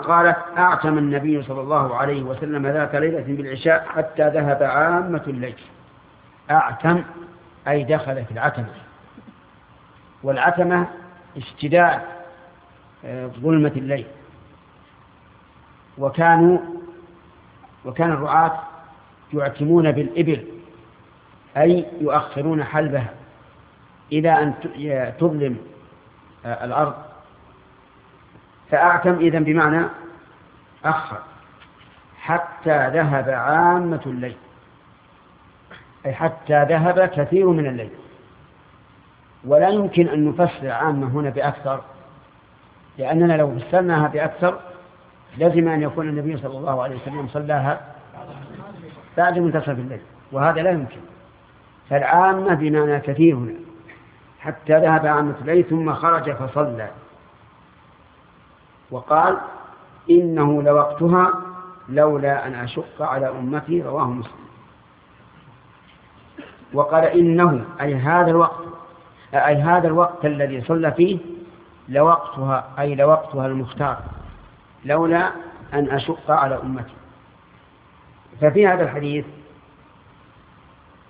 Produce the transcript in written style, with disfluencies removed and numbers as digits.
قالت أعتم النبي صلى الله عليه وسلم ذات ليلة بالعشاء حتى ذهب عامة الليل. أعتم أي دخل في العتمة، والعتمة اشتداد ظلمة الليل. وكان الرعاة يعتمون بالإبل، أي يؤخرون حلبها إلى أن تظلم الأرض. فأعتم إذن بمعنى أخر حتى ذهب عامة الليل، أي حتى ذهب كثير من الليل. ولا يمكن أن نفسر عامة هنا بأكثر، لأننا لو فسرناها بأكثر لازم أن يكون النبي صلى الله عليه وسلم صلاها بعد منتصف الليل، وهذا لا يمكن. فالعامة بمعنى كثير هنا، حتى ذهب عامة الليل ثم خرج فصلى. وقال إنه لوقتها لولا أن أشق على أمتي، رواه مسلم. وقال إنه أي هذا الوقت الذي صلى فيه لوقتها، أي لوقتها المختار، لولا أن أشق على أمتي. ففي هذا الحديث